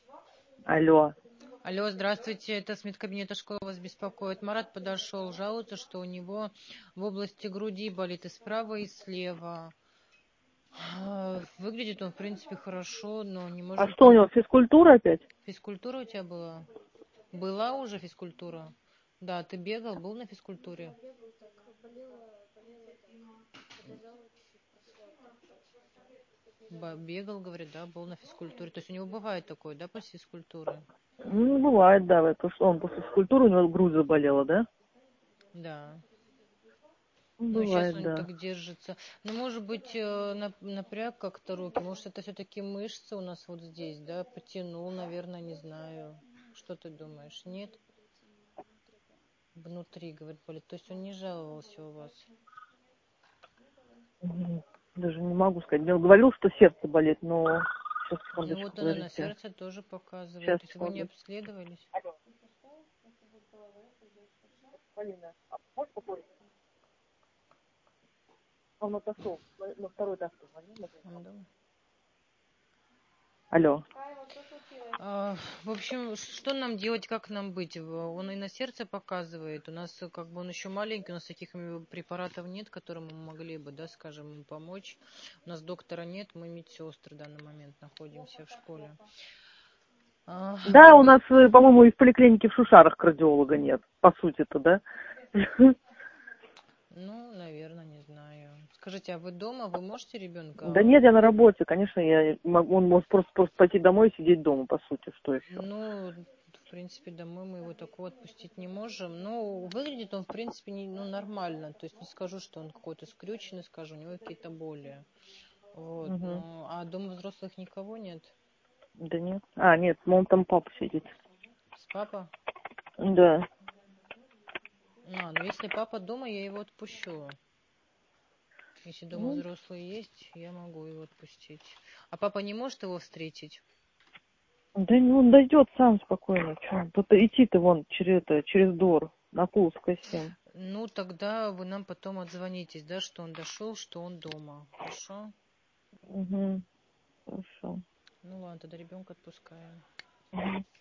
Алло. Алло, здравствуйте, это с медкабинета школы вас беспокоит. Марат подошел, жалуется, что у него в области груди болит и справа, и слева. Выглядит он, в принципе, хорошо, но не А можем что у понять. него, физкультура опять? Физкультура у тебя была? Была уже физкультура? Да, ты бегал, был на физкультуре? Бегал, говорит, да, был на физкультуре. То есть у него бывает такое, да, после физкультуры? Ну, бывает, да. Это что, он после физкультуры, у него грудь заболела, да? Да. Ну, Ну, сейчас бывает, он да. так держится. Ну, может быть, напряг как-то руки. Может, это все-таки мышцы у нас вот здесь, да? Потянул, наверное, не знаю. Что ты думаешь? Нет? Внутри, говорит, болит. То есть он не жаловался у вас? Даже не могу сказать. Я говорил, что сердце болит, но... Сейчас, Ну, секундочку, вот он и на подождите. сердце тоже показывает. Сейчас, То есть вы не секунду. обследовались? Полина, а можешь попозже? Он отошел. На второй этаж позвонил. Он дома? Алло. В общем, что нам делать, как нам быть? Он и на сердце показывает. У нас как бы он еще маленький, у нас таких препаратов нет, которым мы могли бы, да, скажем, ему помочь. У нас доктора нет, мы медсестры в данный момент находимся в школе. Да, у нас, по-моему, и в поликлинике в Шушарах кардиолога нет. По сути-то, да? Ну, наверное, не знаю. Скажите, а вы дома, вы можете Да ребенка? нет, я на работе, конечно, я могу, он может просто пойти домой и сидеть дома, по сути, что еще. Ну, в принципе, домой мы его такого отпустить не можем. Ну, выглядит он, в принципе, нормально. То есть не скажу, что он какой-то скрюченный, скажу, у него какие-то боли. Вот, Угу. ну, а дома взрослых никого нет? Да нет. А, нет, вон там папа сидит. С папа? Да. Ну если папа дома, я его отпущу. Если дома Ну, взрослые есть, я могу его отпустить. А папа не может его встретить? да не, он дойдет сам спокойно. Чё? Тут идти-то вон через двор на Куловская 7. Ну, тогда вы нам потом отзвонитесь, да, что он дошел, что он дома. Хорошо? Угу. Хорошо. Ну ладно, тогда ребенка отпускаем. Мгм.